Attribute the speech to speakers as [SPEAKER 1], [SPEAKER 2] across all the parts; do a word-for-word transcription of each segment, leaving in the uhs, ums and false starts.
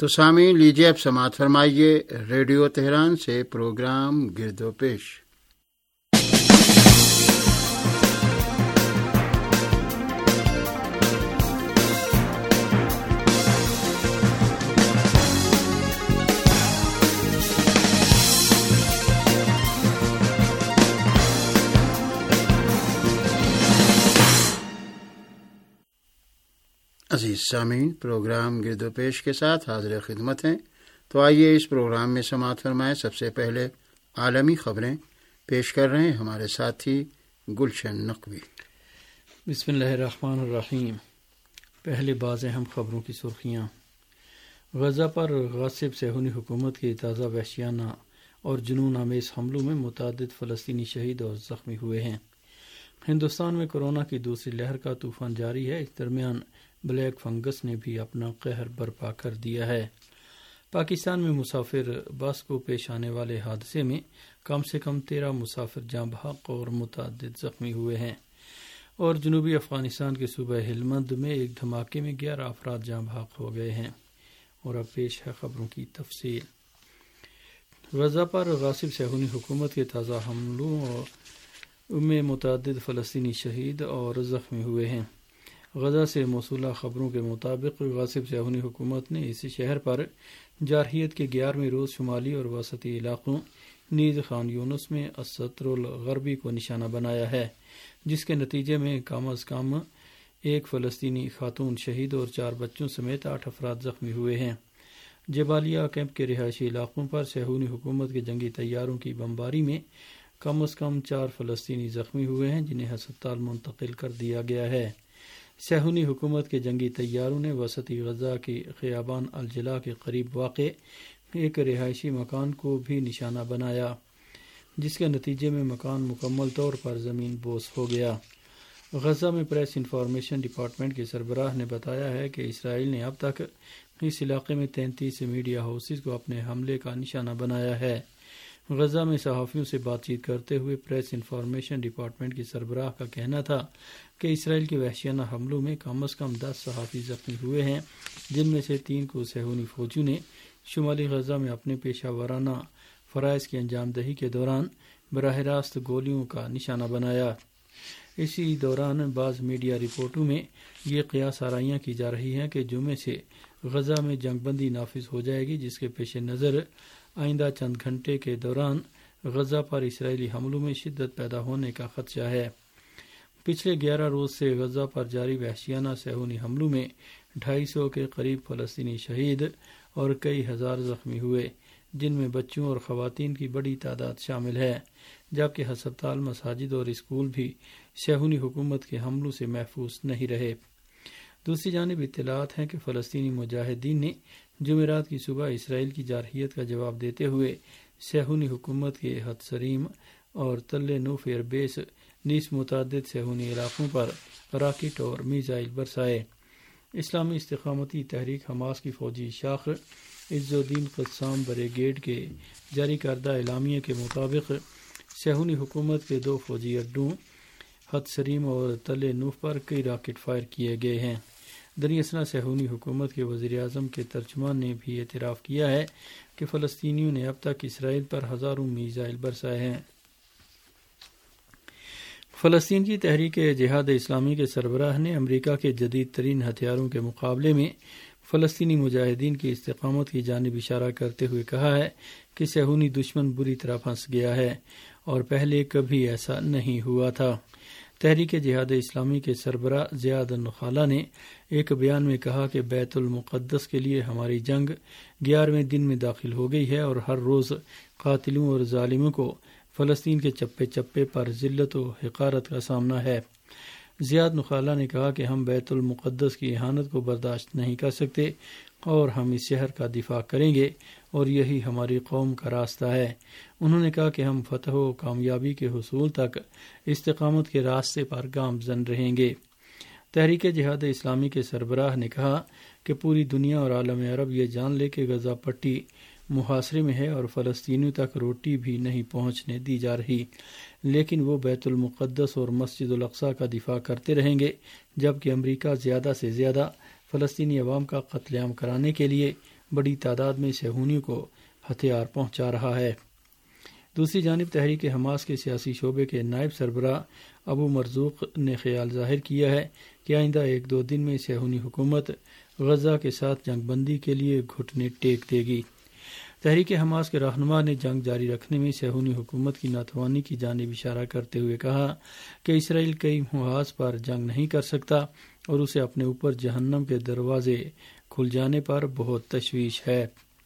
[SPEAKER 1] تو سامعین لیجیے اب سماعت فرمائیے ریڈیو تہران سے پروگرام گرد و پیش۔ عزیز سامعین، پروگرام گرد و پیش کے ساتھ حاضر خدمت ہیں۔ تو آئیے اس پروگرام میں سماعت فرمائیں۔ سب سے پہلے عالمی خبریں پیش کر رہے ہیں ہمارے ساتھی گلشن نقوی۔
[SPEAKER 2] بسم اللہ الرحمن الرحیم۔ پہلے بعض اہم خبروں کی سرخیاں۔ غزہ پر غاصب صہیونی حکومت کے تازہ وحشیانہ اور جنون آمیز حملوں میں متعدد فلسطینی شہید اور زخمی ہوئے ہیں۔ ہندوستان میں کورونا کی دوسری لہر کا طوفان جاری ہے۔ اس درمیان بلیک فنگس نے بھی اپنا قہر برپا کر دیا ہے۔ پاکستان میں مسافر بس کو پیش آنے والے حادثے میں کم سے کم تیرہ مسافر جاں بحق اور متعدد زخمی ہوئے ہیں، اور جنوبی افغانستان کے صوبہ ہلمند میں ایک دھماکے میں گیارہ افراد جاں بحق ہو گئے ہیں۔ اور اب پیش ہے خبروں کی تفصیل۔ غزہ پر غاصب صہیونی حکومت کے تازہ حملوں میں متعدد فلسطینی شہید اور زخمی ہوئے ہیں۔ غزہ سے موصولہ خبروں کے مطابق غاصب صہیونی حکومت نے اس شہر پر جارحیت کے گیارہویں روز شمالی اور وسطی علاقوں نیز خان یونس میں الستر الغربی کو نشانہ بنایا ہے، جس کے نتیجے میں کم از کم ایک فلسطینی خاتون شہید اور چار بچوں سمیت آٹھ افراد زخمی ہوئے ہیں۔ جبالیہ کیمپ کے رہائشی علاقوں پر صہیونی حکومت کے جنگی طیاروں کی بمباری میں کم از کم چار فلسطینی زخمی ہوئے ہیں، جنہیں ہسپتال منتقل کر دیا گیا ہے۔ صہیونی حکومت کے جنگی طیاروں نے وسطی غزہ کے خیابان الجلا کے قریب واقع ایک رہائشی مکان کو بھی نشانہ بنایا، جس کے نتیجے میں مکان مکمل طور پر زمین بوس ہو گیا۔ غزہ میں پریس انفارمیشن ڈپارٹمنٹ کے سربراہ نے بتایا ہے کہ اسرائیل نے اب تک اس علاقے میں تینتیس میڈیا ہاؤسز کو اپنے حملے کا نشانہ بنایا ہے۔ غزہ میں صحافیوں سے بات چیت کرتے ہوئے پریس انفارمیشن ڈپارٹمنٹ کے سربراہ کا کہنا تھا کہ اسرائیل کے وحشیانہ حملوں میں کم از کم دس صحافی زخمی ہوئے ہیں، جن میں سے تین کو صہیونی فوجیوں نے شمالی غزہ میں اپنے پیشہ ورانہ فرائض کی انجام دہی کے دوران براہ راست گولیوں کا نشانہ بنایا۔ اسی دوران بعض میڈیا رپورٹوں میں یہ قیاس آرائیاں کی جا رہی ہیں کہ جمعے سے غزہ میں جنگ بندی نافذ ہو جائے گی، جس کے پیش نظر آئندہ چند گھنٹے کے دوران غزہ پر اسرائیلی حملوں میں شدت پیدا ہونے کا خدشہ ہے۔ پچھلے گیارہ روز سے غزہ پر جاری وحشیانہ صہیونی حملوں میں ڈھائی سو کے قریب فلسطینی شہید اور کئی ہزار زخمی ہوئے، جن میں بچوں اور خواتین کی بڑی تعداد شامل ہے، جبکہ ہسپتال، مساجد اور اسکول بھی صہیونی حکومت کے حملوں سے محفوظ نہیں رہے۔ دوسری جانب اطلاعات ہیں کہ فلسطینی مجاہدین نے جمعرات کی صبح اسرائیل کی جارحیت کا جواب دیتے ہوئے صہیونی حکومت کے حتسریم اور تل نوف ایئر بیس نیز متعدد صہیونی علاقوں پر راکٹ اور میزائل برسائے۔ اسلامی استقامتی تحریک حماس کی فوجی شاخ عز الدین قسام بریگیڈ کے جاری کردہ اعلامیے کے مطابق صہیونی حکومت کے دو فوجی اڈوں حتسریم اور تل نوف پر کئی راکٹ فائر کیے گئے ہیں۔ دریاسنا صہیونی حکومت کے وزیر اعظم کے ترجمان نے بھی اعتراف کیا ہے کہ فلسطینیوں نے اب تک اسرائیل پر ہزاروں میزائل برسائے ہیں۔ فلسطین کی تحریک جہاد اسلامی کے سربراہ نے امریکہ کے جدید ترین ہتھیاروں کے مقابلے میں فلسطینی مجاہدین کی استقامت کی جانب اشارہ کرتے ہوئے کہا ہے کہ صہیونی دشمن بری طرح پھنس گیا ہے اور پہلے کبھی ایسا نہیں ہوا تھا۔ تحریک جہاد اسلامی کے سربراہ زیاد النخالہ نے ایک بیان میں کہا کہ بیت المقدس کے لیے ہماری جنگ گیارہویں دن میں داخل ہو گئی ہے اور ہر روز قاتلوں اور ظالموں کو فلسطین کے چپے چپے پر ذلت و حقارت کا سامنا ہے۔ زیاد نخالہ نے کہا کہ ہم بیت المقدس کی اہانت کو برداشت نہیں کر سکتے اور ہم اس شہر کا دفاع کریں گے اور یہی ہماری قوم کا راستہ ہے۔ انہوں نے کہا کہ ہم فتح و کامیابی کے حصول تک استقامت کے راستے پر گامزن رہیں گے۔ تحریک جہاد اسلامی کے سربراہ نے کہا کہ پوری دنیا اور عالم عرب یہ جان لے کہ غزہ پٹی محاصرے میں ہے اور فلسطینیوں تک روٹی بھی نہیں پہنچنے دی جا رہی، لیکن وہ بیت المقدس اور مسجد الاقصی کا دفاع کرتے رہیں گے، جبکہ امریکہ زیادہ سے زیادہ فلسطینی عوام کا قتل عام کرانے کے لیے بڑی تعداد میں صہیونیوں کو ہتھیار پہنچا رہا ہے۔ دوسری جانب تحریک حماس کے سیاسی شعبے کے نائب سربراہ ابو مرزوق نے خیال ظاہر کیا ہے کہ آئندہ ایک دو دن میں صہیونی حکومت غزہ کے ساتھ جنگ بندی کے لیے گھٹنے ٹیک دے گی۔ تحریک حماس کے رہنما نے جنگ جاری رکھنے میں صہیونی حکومت کی ناتوانی کی جانب اشارہ کرتے ہوئے کہا کہ اسرائیل کئی محاذ پر جنگ نہیں کر سکتا اور اسے اپنے اوپر جہنم کے دروازے کھل جانے پر بہت تشویش ہے۔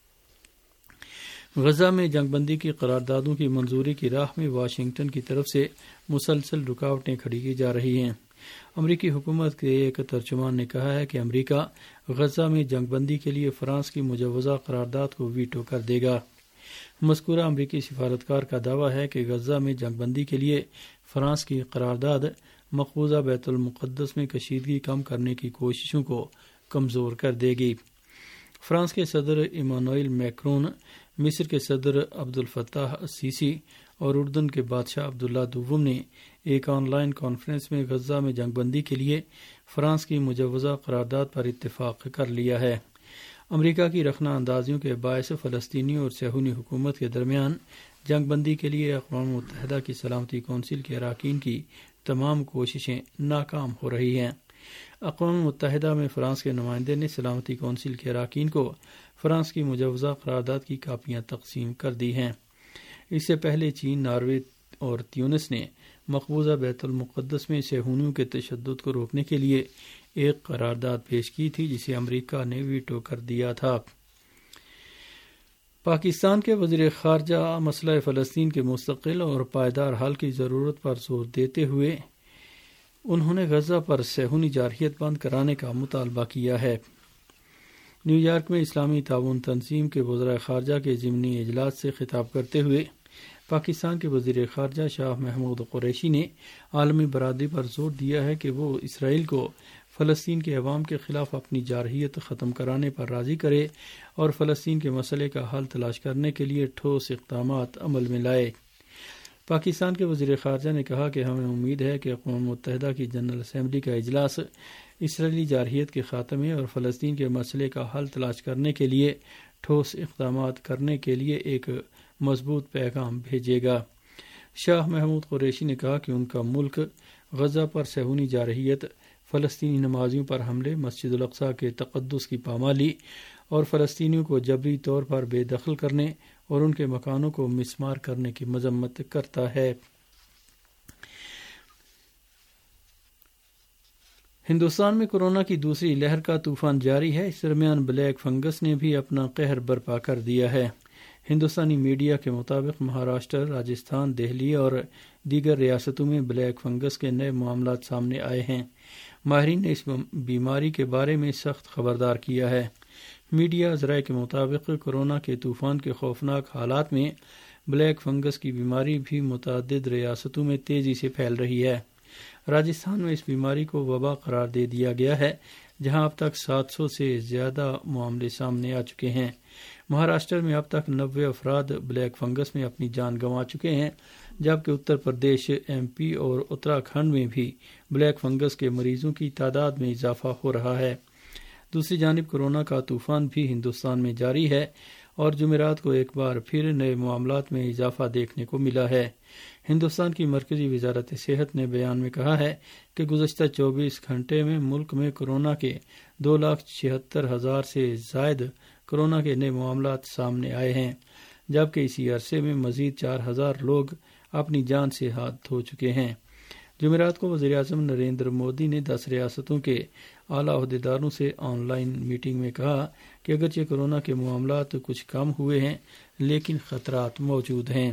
[SPEAKER 2] غزہ میں جنگ بندی کی قراردادوں کی منظوری کی راہ میں واشنگٹن کی طرف سے مسلسل رکاوٹیں کھڑی کی جا رہی ہیں۔ امریکی حکومت کے ایک ترجمان نے کہا ہے کہ امریکہ غزہ میں جنگ بندی کے لیے فرانس کی مجوزہ قرارداد کو ویٹو کر دے گا۔ مذکورہ امریکی سفارتکار کا دعویٰ ہے کہ غزہ میں جنگ بندی کے لیے فرانس کی قرارداد مقبوضہ بیت المقدس میں کشیدگی کم کرنے کی کوششوں کو کمزور کر دے گی۔ فرانس کے صدر ایمانوئل میکرون، مصر کے صدر عبد الفتاح السیسی اور اردن کے بادشاہ عبداللہ دوم نے ایک آن لائن کانفرنس میں غزہ میں جنگ بندی کے لیے فرانس کی مجوزہ قرارداد پر اتفاق کر لیا ہے۔ امریکہ کی رخنہ اندازیوں کے باعث فلسطینی اور صہیونی حکومت کے درمیان جنگ بندی کے لیے اقوام متحدہ کی سلامتی کونسل کے اراکین کی تمام کوششیں ناکام ہو رہی ہیں۔ اقوام متحدہ میں فرانس کے نمائندے نے سلامتی کونسل کے اراکین کو فرانس کی مجوزہ قرارداد کی کاپیاں تقسیم کر دی ہیں۔ اس سے پہلے چین، ناروے اور تیونس نے مقبوضہ بیت المقدس میں صہیونیوں کے تشدد کو روکنے کے لیے ایک قرارداد پیش کی تھی جسے امریکہ نے ویٹو کر دیا تھا۔ پاکستان کے وزیر خارجہ مسئلہ فلسطین کے مستقل اور پائیدار حل کی ضرورت پر زور دیتے ہوئے انہوں نے غزہ پر صہیونی جارحیت بند کرانے کا مطالبہ کیا ہے۔ نیو یارک میں اسلامی تعاون تنظیم کے وزراء خارجہ کے ضمنی اجلاس سے خطاب کرتے ہوئے پاکستان کے وزیر خارجہ شاہ محمود قریشی نے عالمی برادری پر زور دیا ہے کہ وہ اسرائیل کو فلسطین کے عوام کے خلاف اپنی جارحیت ختم کرانے پر راضی کرے اور فلسطین کے مسئلے کا حل تلاش کرنے کے لیے ٹھوس اقدامات عمل میں لائے۔ پاکستان کے وزیر خارجہ نے کہا کہ ہمیں امید ہے کہ اقوام متحدہ کی جنرل اسمبلی کا اجلاس اسرائیلی جارحیت کے خاتمے اور فلسطین کے مسئلے کا حل تلاش کرنے کے لیے ٹھوس اقدامات کرنے کے لیے ایک مضبوط پیغام بھیجے گا۔ شاہ محمود قریشی نے کہا کہ ان کا ملک غزہ پر صہیونی جارحیت، فلسطینی نمازیوں پر حملے، مسجد الاقصی کے تقدس کی پامالی اور فلسطینیوں کو جبری طور پر بے دخل کرنے اور ان کے مکانوں کو مسمار کرنے کی مذمت کرتا ہے۔ ہندوستان میں کورونا کی دوسری لہر کا طوفان جاری ہے۔ اس درمیان بلیک فنگس نے بھی اپنا قہر برپا کر دیا ہے۔ ہندوستانی میڈیا کے مطابق مہاراشٹر، راجستھان، دہلی اور دیگر ریاستوں میں بلیک فنگس کے نئے معاملات سامنے آئے ہیں۔ ماہرین نے اس بیماری کے بارے میں سخت خبردار کیا ہے۔ میڈیا ذرائع کے مطابق کورونا کے طوفان کے خوفناک حالات میں بلیک فنگس کی بیماری بھی متعدد ریاستوں میں تیزی سے پھیل رہی ہے۔ راجستھان میں اس بیماری کو وبا قرار دے دیا گیا ہے، جہاں اب تک سات سو سے زیادہ معاملے سامنے آ چکے ہیں۔ مہاراشٹر میں اب تک نوے افراد بلیک فنگس میں اپنی جان گنوا چکے ہیں، جبکہ اتر پردیش، ایم پی اور اتراکھنڈ میں بھی بلیک فنگس کے مریضوں کی تعداد میں اضافہ ہو رہا ہے۔ دوسری جانب کورونا کا طوفان بھی ہندوستان میں جاری ہے اور جمعرات کو ایک بار پھر نئے معاملات میں اضافہ دیکھنے کو ملا ہے۔ ہندوستان کی مرکزی وزارت صحت نے بیان میں کہا ہے کہ گزشتہ چوبیس گھنٹے میں ملک میں کورونا کے دو لاکھ چھہتر ہزار سے زائد کورونا کے نئے معاملات سامنے آئے ہیں، جبکہ اسی عرصے میں مزید چار ہزار لوگ اپنی جان سے ہاتھ دھو چکے ہیں۔ جمعرات کو وزیر اعظم نریندر مودی نے دس ریاستوں کے اعلیٰ عہدیداروں سے آن لائن میٹنگ میں کہا کہ اگرچہ کورونا کے معاملات کچھ کم ہوئے ہیں لیکن خطرات موجود ہیں۔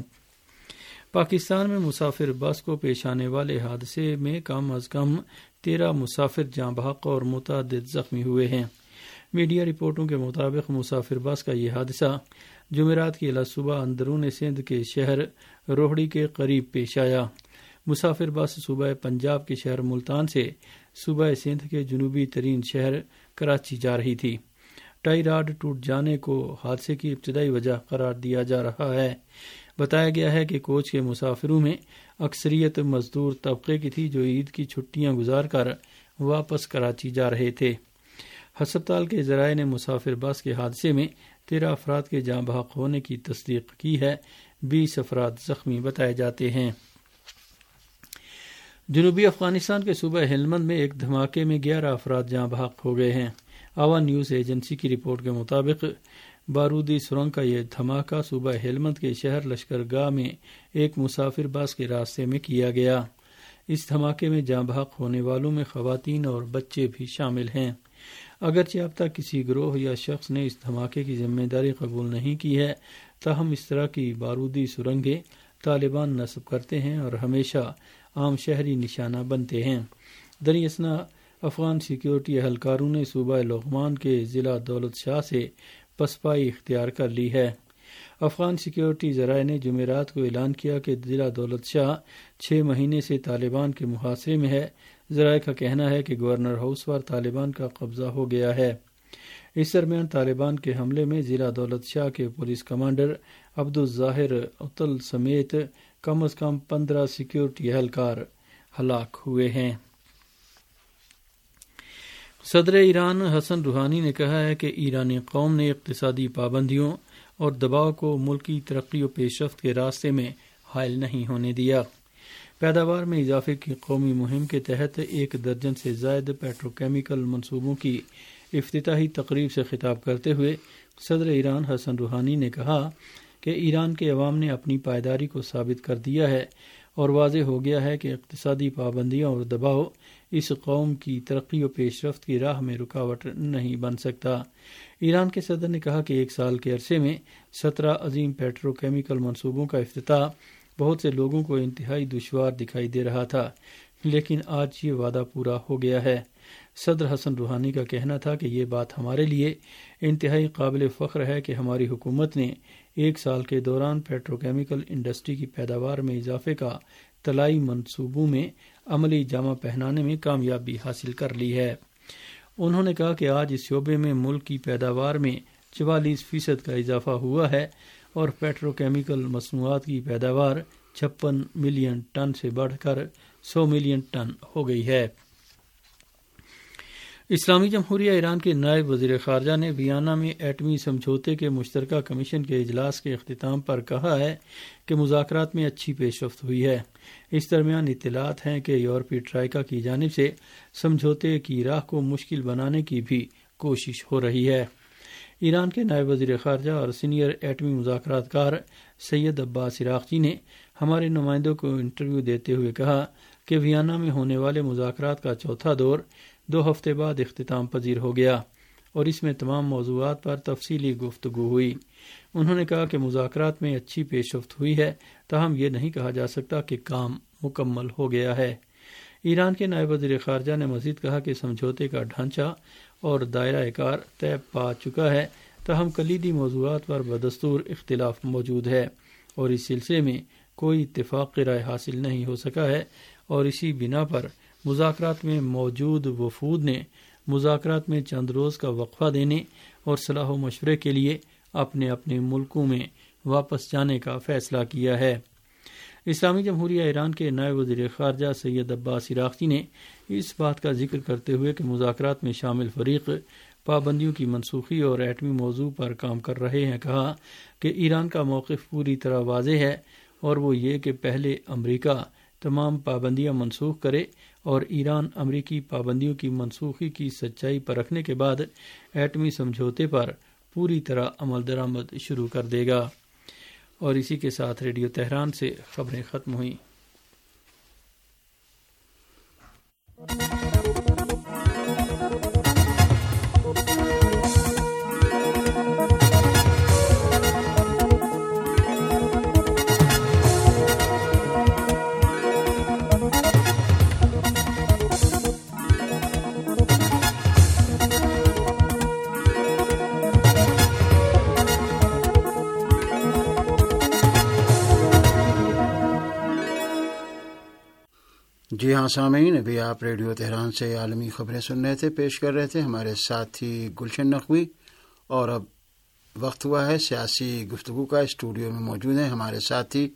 [SPEAKER 2] پاکستان میں مسافر بس کو پیش آنے والے حادثے میں کم از کم تیرہ مسافر جاں بحق اور متعدد زخمی ہوئے ہیں۔ میڈیا رپورٹوں کے مطابق مسافر بس کا یہ حادثہ جمعرات کی علیہ صبح اندرون سندھ کے شہر روہڑی کے قریب پیش آیا۔ مسافر بس صوبہ پنجاب کے شہر ملتان سے صوبہ سندھ کے جنوبی ترین شہر کراچی جا رہی تھی۔ ٹائی راڈ ٹوٹ جانے کو حادثے کی ابتدائی وجہ قرار دیا جا رہا ہے۔ بتایا گیا ہے کہ کوچ کے مسافروں میں اکثریت مزدور طبقے کی تھی جو عید کی چھٹیاں گزار کر واپس کراچی جا رہے تھے۔ ہسپتال کے ذرائع نے مسافر بس کے حادثے میں تیرہ افراد کے جاں بحق ہونے کی تصدیق کی ہے، بیس افراد زخمی بتائے جاتے ہیں۔ جنوبی افغانستان کے صوبہ ہلمند میں ایک دھماکے میں گیارہ افراد جاں بحق ہو گئے ہیں۔ آوا نیوز ایجنسی کی رپورٹ کے مطابق بارودی سرنگ کا یہ دھماکہ صوبہ ہلمند کے شہر لشکر گاہ میں ایک مسافر بس کے راستے میں کیا گیا۔ اس دھماکے میں جاں بحق ہونے والوں میں خواتین اور بچے بھی شامل ہیں۔ اگرچہ اب تک کسی گروہ یا شخص نے اس دھماکے کی ذمہ داری قبول نہیں کی ہے، تاہم اس طرح کی بارودی سرنگیں طالبان نصب کرتے ہیں اور ہمیشہ عام شہری نشانہ بنتے ہیں۔ دریں اثنا افغان سیکیورٹی اہلکاروں نے صوبہ لغمان کے ضلع دولت شاہ سے پسپائی اختیار کر لی ہے۔ افغان سیکیورٹی ذرائع نے جمعرات کو اعلان کیا کہ ضلع دولت شاہ چھ مہینے سے طالبان کے محاصرے میں ہے۔ ذرائع کا کہنا ہے کہ گورنر ہاؤس پر طالبان کا قبضہ ہو گیا ہے۔ اس درمیان طالبان کے حملے میں ضلع دولت شاہ کے پولیس کمانڈر عبدالظاہر اتل سمیت کم از کم پندرہ سیکیورٹی اہلکار ہلاک ہوئے ہیں۔ صدر ایران حسن روحانی نے کہا ہے کہ ایرانی قوم نے اقتصادی پابندیوں اور دباؤ کو ملکی ترقی و پیش رفت کے راستے میں حائل نہیں ہونے دیا۔ پیداوار میں اضافے کی قومی مہم کے تحت ایک درجن سے زائد پیٹروکیمیکل منصوبوں کی افتتاحی تقریب سے خطاب کرتے ہوئے صدر ایران حسن روحانی نے کہا کہ ایران کے عوام نے اپنی پائیداری کو ثابت کر دیا ہے اور واضح ہو گیا ہے کہ اقتصادی پابندیاں اور دباؤ اس قوم کی ترقی و پیش رفت کی راہ میں رکاوٹ نہیں بن سکتا۔ ایران کے صدر نے کہا کہ ایک سال کے عرصے میں سترہ عظیم پیٹروکیمیکل منصوبوں کا افتتاح بہت سے لوگوں کو انتہائی دشوار دکھائی دے رہا تھا، لیکن آج یہ وعدہ پورا ہو گیا ہے۔ صدر حسن روحانی کا کہنا تھا کہ یہ بات ہمارے لیے انتہائی قابل فخر ہے کہ ہماری حکومت نے ایک سال کے دوران پیٹروکیمیکل انڈسٹری کی پیداوار میں اضافے کا طلائی منصوبوں میں عملی جامہ پہنانے میں کامیابی حاصل کر لی ہے۔ انہوں نے کہا کہ آج اس شعبے میں ملک کی پیداوار میں چوالیس فیصد کا اضافہ ہوا ہے اور پیٹروکیمیکل مصنوعات کی پیداوار چھپن ملین ٹن سے بڑھ کر سو ملین ٹن ہو گئی ہے۔ اسلامی جمہوریہ ایران کے نائب وزیر خارجہ نے ویانا میں ایٹمی سمجھوتے کے مشترکہ کمیشن کے اجلاس کے اختتام پر کہا ہے کہ مذاکرات میں اچھی پیش رفت ہوئی ہے۔ اس درمیان اطلاعات ہیں کہ یورپی ٹرائیکا کی جانب سے سمجھوتے کی راہ کو مشکل بنانے کی بھی کوشش ہو رہی ہے۔ ایران کے نائب وزیر خارجہ اور سینئر ایٹمی مذاکرات کار سید عباس عراقچی نے ہمارے نمائندوں کو انٹرویو دیتے ہوئے کہا کہ ویانا میں ہونے والے مذاکرات کا چوتھا دور دو ہفتے بعد اختتام پذیر ہو گیا اور اس میں تمام موضوعات پر تفصیلی گفتگو ہوئی۔ انہوں نے کہا کہ مذاکرات میں اچھی پیش رفت ہوئی ہے، تاہم یہ نہیں کہا جا سکتا کہ کام مکمل ہو گیا ہے۔ ایران کے نائب وزیر خارجہ نے مزید کہا کہ سمجھوتے کا ڈھانچہ اور دائرہ کار طے پا چکا ہے، تاہم کلیدی موضوعات پر بدستور اختلاف موجود ہے اور اس سلسلے میں کوئی اتفاق رائے حاصل نہیں ہو سکا ہے، اور اسی بنا پر مذاکرات میں موجود وفود نے مذاکرات میں چند روز کا وقفہ دینے اور صلاح و مشورے کے لیے اپنے اپنے ملکوں میں واپس جانے کا فیصلہ کیا ہے۔ اسلامی جمہوریہ ایران کے نائب وزیر خارجہ سید عباس عراقچی نے اس بات کا ذکر کرتے ہوئے کہ مذاکرات میں شامل فریق پابندیوں کی منسوخی اور ایٹمی موضوع پر کام کر رہے ہیں، کہا کہ ایران کا موقف پوری طرح واضح ہے اور وہ یہ کہ پہلے امریکہ تمام پابندیاں منسوخ کرے اور ایران امریکی پابندیوں کی منسوخی کی سچائی پرکھنے کے بعد ایٹمی سمجھوتے پر پوری طرح عمل درآمد شروع کر دے گا۔ اور اسی کے ساتھ ریڈیو تہران سے خبریں ختم ہوئیں۔
[SPEAKER 1] جی ہاں سامعین، ابھی آپ ریڈیو تہران سے عالمی خبریں سن رہے تھے، پیش کر رہے تھے ہمارے ساتھی گلشن نقوی، اور اب وقت ہوا ہے سیاسی گفتگو کا۔ اسٹوڈیو میں موجود ہیں ہمارے ساتھی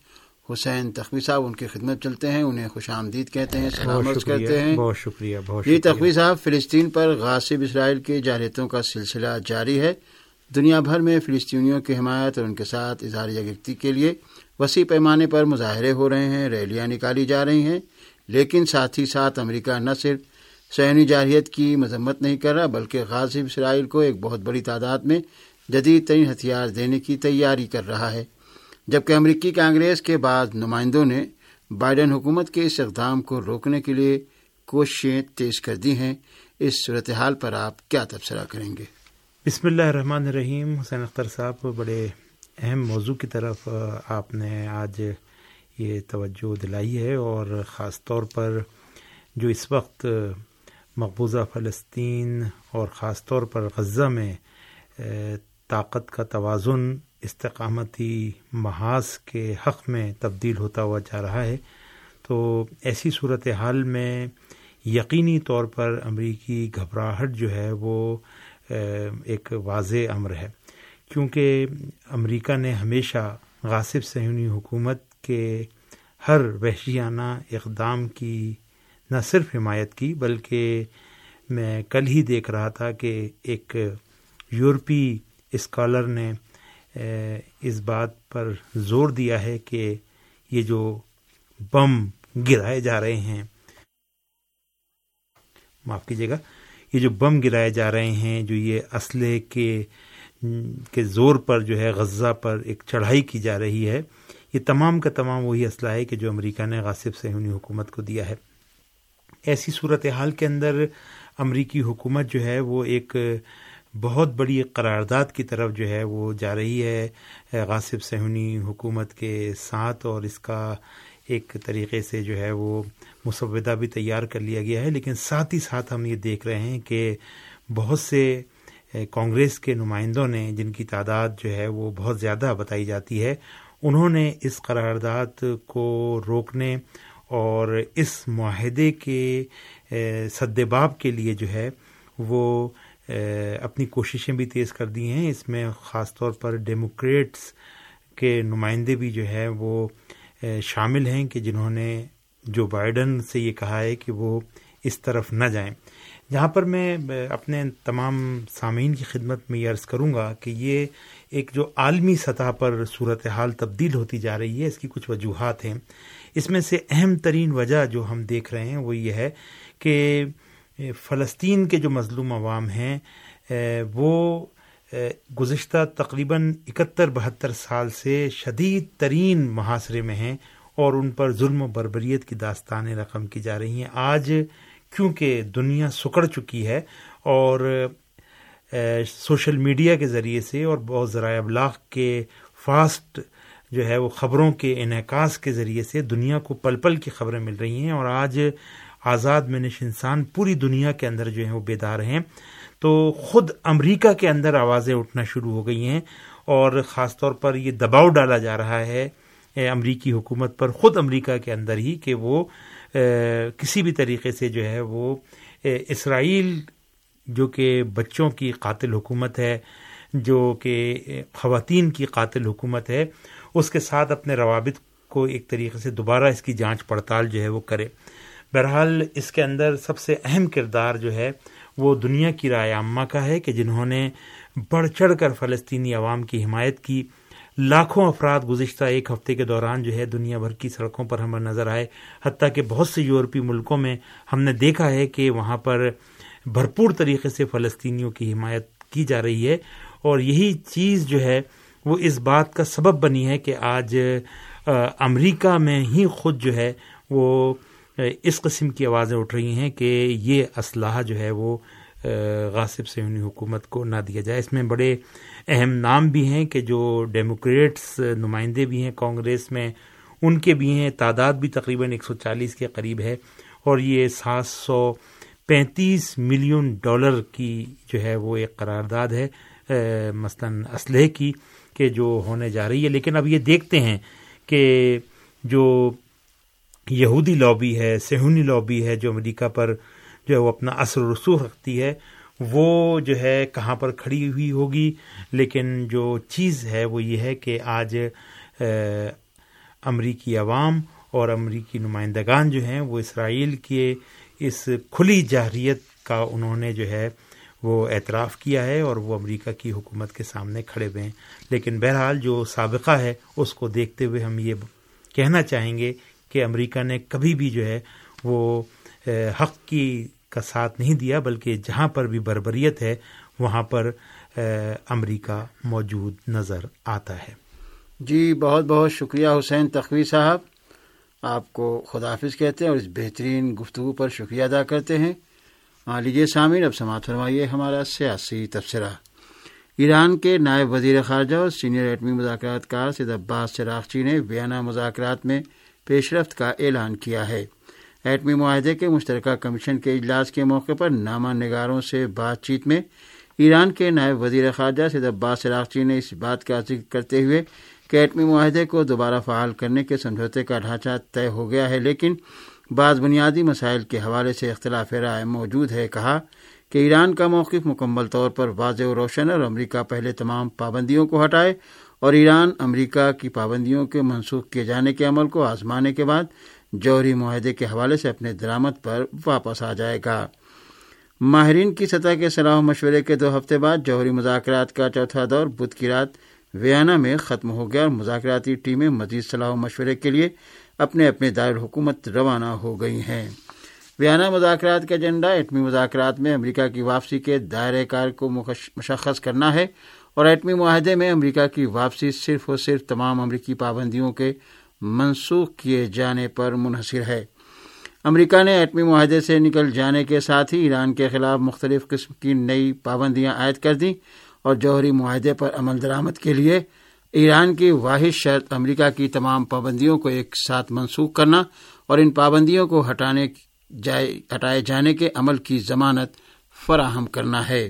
[SPEAKER 1] حسین تقوی صاحب ان کی خدمت چلتے ہیں، انہیں خوش آمدید کہتے ہیں، سلام عرض کرتے ہیں۔
[SPEAKER 3] بہت شکریہ بہت
[SPEAKER 1] یہ تقوی صاحب، فلسطین پر غاصب اسرائیل کے جارحیتوں کا سلسلہ جاری ہے۔ دنیا بھر میں فلسطینیوں کی حمایت اور ان کے ساتھ اظہار یکجہتی کے لیے وسیع پیمانے پر مظاہرے ہو رہے ہیں، ریلیاں نکالی جا رہی ہیں، لیکن ساتھ ہی ساتھ امریکہ نہ صرف صہیونی جارحیت کی مذمت نہیں کر رہا بلکہ غاصب اسرائیل کو ایک بہت بڑی تعداد میں جدید ترین ہتھیار دینے کی تیاری کر رہا ہے، جبکہ امریکی کانگریس کے بعض نمائندوں نے بائیڈن حکومت کے اس اقدام کو روکنے کے لیے کوششیں تیز کر دی ہیں۔ اس صورتحال پر آپ کیا تبصرہ کریں گے؟
[SPEAKER 3] بسم اللہ الرحمن الرحیم۔ حسین اختر صاحب، بڑے اہم موضوع کی طرف آپ نے آج یہ توجہ دلائی ہے، اور خاص طور پر جو اس وقت مقبوضہ فلسطین اور خاص طور پر غزہ میں طاقت کا توازن استقامتی محاذ کے حق میں تبدیل ہوتا ہوا جا رہا ہے، تو ایسی صورتحال میں یقینی طور پر امریکی گھبراہٹ جو ہے وہ ایک واضح امر ہے، کیونکہ امریکہ نے ہمیشہ غاصب صہیونی حکومت کے ہر وحشیانہ اقدام کی نہ صرف حمایت کی، بلکہ میں کل ہی دیکھ رہا تھا کہ ایک یورپی اسکالر نے اس بات پر زور دیا ہے کہ یہ جو بم گرائے جا رہے ہیں معاف کیجیے گا یہ جو بم گرائے جا رہے ہیں، جو یہ اسلحے کے کے زور پر جو ہے غزہ پر ایک چڑھائی کی جا رہی ہے، یہ تمام کا تمام وہی اسلحہ ہے کہ جو امریکہ نے غاصب صہیونی حکومت کو دیا ہے۔ ایسی صورتحال کے اندر امریکی حکومت جو ہے وہ ایک بہت بڑی قرارداد کی طرف جو ہے وہ جا رہی ہے غاصب صہیونی حکومت کے ساتھ، اور اس کا ایک طریقے سے جو ہے وہ مسودہ بھی تیار کر لیا گیا ہے، لیکن ساتھ ہی ساتھ ہم یہ دیکھ رہے ہیں کہ بہت سے کانگریس کے نمائندوں نے، جن کی تعداد جو ہے وہ بہت زیادہ بتائی جاتی ہے، انہوں نے اس قرارداد کو روکنے اور اس معاہدے کے سدباب کے لیے جو ہے وہ اپنی کوششیں بھی تیز کر دی ہیں۔ اس میں خاص طور پر ڈیموکریٹس کے نمائندے بھی جو ہے وہ شامل ہیں کہ جنہوں نے جو بائیڈن سے یہ کہا ہے کہ وہ اس طرف نہ جائیں۔ جہاں پر میں اپنے تمام سامعین کی خدمت میں یہ عرض کروں گا کہ یہ ایک جو عالمی سطح پر صورتحال تبدیل ہوتی جا رہی ہے، اس کی کچھ وجوہات ہیں۔ اس میں سے اہم ترین وجہ جو ہم دیکھ رہے ہیں وہ یہ ہے کہ فلسطین کے جو مظلوم عوام ہیں وہ گزشتہ تقریباً اکہتر بہتر سال سے شدید ترین محاصرے میں ہیں، اور ان پر ظلم و بربریت کی داستانیں رقم کی جا رہی ہیں۔ آج کیونکہ دنیا سکڑ چکی ہے، اور سوشل میڈیا کے ذریعے سے اور بہت ذرائع ابلاغ کے فاسٹ جو ہے وہ خبروں کے انعکاس کے ذریعے سے دنیا کو پل پل کی خبریں مل رہی ہیں، اور آج آزاد منش انسان پوری دنیا کے اندر جو ہیں وہ بیدار ہیں، تو خود امریکہ کے اندر آوازیں اٹھنا شروع ہو گئی ہیں، اور خاص طور پر یہ دباؤ ڈالا جا رہا ہے امریکی حکومت پر، خود امریکہ کے اندر ہی، کہ وہ کسی بھی طریقے سے جو ہے وہ اسرائیل جو کہ بچوں کی قاتل حکومت ہے، جو کہ خواتین کی قاتل حکومت ہے، اس کے ساتھ اپنے روابط کو ایک طریقے سے دوبارہ اس کی جانچ پڑتال جو ہے وہ کرے۔ بہرحال اس کے اندر سب سے اہم کردار جو ہے وہ دنیا کی رائے عامہ کا ہے کہ جنہوں نے بڑھ چڑھ کر فلسطینی عوام کی حمایت کی۔ لاکھوں افراد گزشتہ ایک ہفتے کے دوران جو ہے دنیا بھر کی سڑکوں پر ہمیں نظر آئے، حتیٰ کہ بہت سے یورپی ملکوں میں ہم نے دیکھا ہے کہ وہاں پر بھرپور طریقے سے فلسطینیوں کی حمایت کی جا رہی ہے، اور یہی چیز جو ہے وہ اس بات کا سبب بنی ہے کہ آج امریکہ میں ہی خود جو ہے وہ اس قسم کی آوازیں اٹھ رہی ہیں کہ یہ اسلحہ جو ہے وہ غاصب صہیونی حکومت کو نہ دیا جائے۔ اس میں بڑے اہم نام بھی ہیں کہ جو ڈیموکریٹس نمائندے بھی ہیں کانگریس میں، ان کے بھی ہیں، تعداد بھی تقریباً ایک سو چالیس کے قریب ہے، اور یہ سات سو پینتیس ملین ڈالر کی جو ہے وہ ایک قرارداد ہے مثلاً اسلحے کی کہ جو ہونے جا رہی ہے۔ لیکن اب یہ دیکھتے ہیں کہ جو یہودی لابی ہے، صہیونی لابی ہے، جو امریکہ پر جو ہے وہ اپنا اثر و رسوخ رکھتی ہے، وہ جو ہے کہاں پر کھڑی ہوئی ہوگی۔ لیکن جو چیز ہے وہ یہ ہے کہ آج امریکی عوام اور امریکی نمائندگان جو ہیں وہ اسرائیل کے اس کھلی جارحیت کا انہوں نے جو ہے وہ اعتراف کیا ہے اور وہ امریکہ کی حکومت کے سامنے کھڑے ہوئے ہیں. لیکن بہرحال جو سابقہ ہے اس کو دیکھتے ہوئے ہم یہ کہنا چاہیں گے کہ امریکہ نے کبھی بھی جو ہے وہ حق کی کا ساتھ نہیں دیا، بلکہ جہاں پر بھی بربریت ہے وہاں پر امریکہ موجود نظر آتا ہے.
[SPEAKER 1] جی بہت بہت شکریہ حسین تقوی صاحب، آپ کو خداحافظ کہتے ہیں اور اس بہترین گفتگو پر شکریہ ادا کرتے ہیں. لیجیے سامعین، اب سماعت فرمائیے ہمارا سیاسی تبصرہ. ایران کے نائب وزیر خارجہ اور سینئر ایٹمی مذاکرات کار سید عباس چراغچی نے ویانا مذاکرات میں پیش رفت کا اعلان کیا ہے. ایٹمی معاہدے کے مشترکہ کمیشن کے اجلاس کے موقع پر نامہ نگاروں سے بات چیت میں ایران کے نائب وزیر خارجہ سید عباس چراغچی نے اس بات کا ذکر کرتے ہوئے کہ ایٹمی معاہدے کو دوبارہ فعال کرنے کے سمجھوتے کا ڈھانچہ طے ہو گیا ہے، لیکن بعض بنیادی مسائل کے حوالے سے اختلاف رائے موجود ہے. کہا کہ ایران کا موقف مکمل طور پر واضح و روشن ہے اور امریکہ پہلے تمام پابندیوں کو ہٹائے اور ایران امریکہ کی پابندیوں کے منسوخ کیے جانے کے عمل کو آزمانے کے بعد جوہری معاہدے کے حوالے سے اپنے درآمد پر واپس آ جائے گا. ماہرین کی سطح کے صلاح و مشورے کے دو ہفتے بعد جوہری مذاکرات کا چوتھا دور بدھ کی رات ویانا میں ختم ہو گیا اور مذاکراتی ٹیمیں مزید صلاح و مشورے کے لیے اپنے اپنے دارالحکومت روانہ ہو گئی ہیں. ویانا مذاکرات کا ایجنڈا ایٹمی مذاکرات میں امریکہ کی واپسی کے دائرۂ کار کو مشخص کرنا ہے اور ایٹمی معاہدے میں امریکہ کی واپسی صرف اور صرف تمام امریکی پابندیوں کے منسوخ کیے جانے پر منحصر ہے. امریکہ نے ایٹمی معاہدے سے نکل جانے کے ساتھ ہی ایران کے خلاف مختلف قسم کی نئی پابندیاں عائد کر دیں اور جوہری معاہدے پر عمل درآمد کے لیے ایران کی واحد شرط امریکہ کی تمام پابندیوں کو ایک ساتھ منسوخ کرنا اور ان پابندیوں کو ہٹانے جائے ہٹائے جانے کے عمل کی ضمانت فراہم کرنا ہے.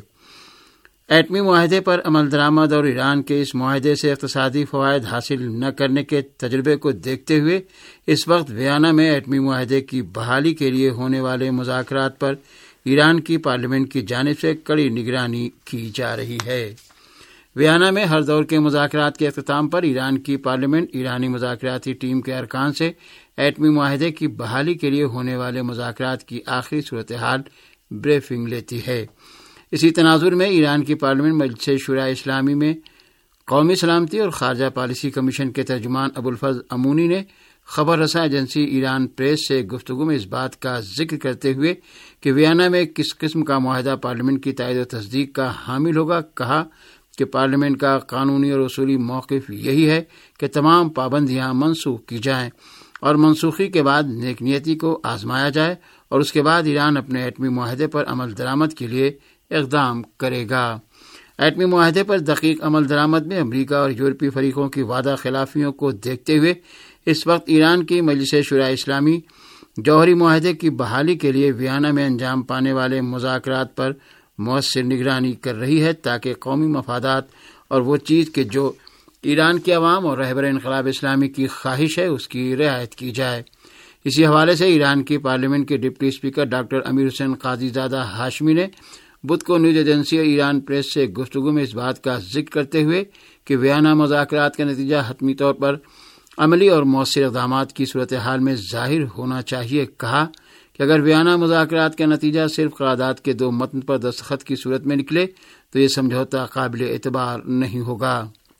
[SPEAKER 1] ایٹمی معاہدے پر عمل درآمد اور ایران کے اس معاہدے سے اقتصادی فوائد حاصل نہ کرنے کے تجربے کو دیکھتے ہوئے اس وقت ویانا میں ایٹمی معاہدے کی بحالی کے لیے ہونے والے مذاکرات پر ایران کی پارلیمنٹ کی جانب سے کڑی نگرانی کی جا رہی ہے. ویانا میں ہر دور کے مذاکرات کے اختتام پر ایران کی پارلیمنٹ ایرانی مذاکراتی ٹیم کے ارکان سے ایٹمی معاہدے کی بحالی کے لیے ہونے والے مذاکرات کی آخری صورتحال بریفنگ لیتی ہے. اسی تناظر میں ایران کی پارلیمنٹ مجلس شورائے اسلامی میں قومی سلامتی اور خارجہ پالیسی کمیشن کے ترجمان ابوالفضل امونی نے خبر رساں ایجنسی ایران پریس سے گفتگو میں اس بات کا ذکر کرتے ہوئے کہ ویانا میں کس قسم کا معاہدہ پارلیمنٹ کی تائید و تصدیق کا حامل ہوگا، کہا کہ پارلیمنٹ کا قانونی اور اصولی موقف یہی ہے کہ تمام پابندیاں منسوخ کی جائیں اور منسوخی کے بعد نیک نیتی کو آزمایا جائے اور اس کے بعد ایران اپنے ایٹمی معاہدے پر عمل درآمد کے لیے اقدام کرے گا. ایٹمی معاہدے پر دقیق عمل درآمد میں امریکہ اور یورپی فریقوں کی وعدہ خلافیوں کو دیکھتے ہوئے اس وقت ایران کی مجلس شورائے اسلامی جوہری معاہدے کی بحالی کے لیے ویانا میں انجام پانے والے مذاکرات پر مؤثر نگرانی کر رہی ہے تاکہ قومی مفادات اور وہ چیز کہ جو ایران کے عوام اور رہبر انقلاب اسلامی کی خواہش ہے اس کی رعایت کی جائے. اسی حوالے سے ایران کی پارلیمنٹ کے deputy speaker doctor Amir Hossein Ghazizadeh Hashmi نے بدھ کو نیوز ایجنسی ایران پریس سے گفتگو میں اس بات کا ذکر کرتے ہوئے کہ ویانا مذاکرات کا نتیجہ حتمی طور پر عملی اور مؤثر اقدامات کی صورتحال میں ظاہر ہونا چاہیے، کہا کہ اگر ویانا مذاکرات کا نتیجہ صرف قرارداد کے دو متن پر دستخط کی صورت میں نکلے تو یہ سمجھوتا قابل اعتبار نہیں ہوگا.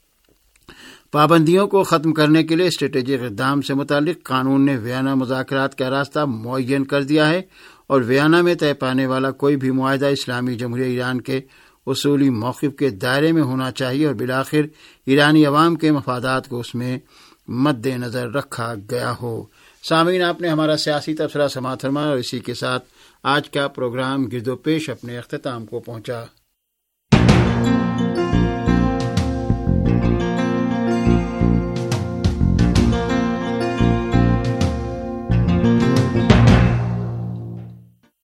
[SPEAKER 1] پابندیوں کو ختم کرنے کے لیے اسٹریٹجک اقدام سے متعلق قانون نے ویانا مذاکرات کا راستہ معین کر دیا ہے اور ویانا میں طے پانے والا کوئی بھی معاہدہ اسلامی جمہوریہ ایران کے اصولی موقف کے دائرے میں ہونا چاہیے اور بالآخر ایرانی عوام کے مفادات کو اس میں مد نظر رکھا گیا ہو. سامعین، آپ نے ہمارا سیاسی تبصرہ سماعت فرمایا اور اسی کے ساتھ آج کا پروگرام گرد و پیش اپنے اختتام کو پہنچا.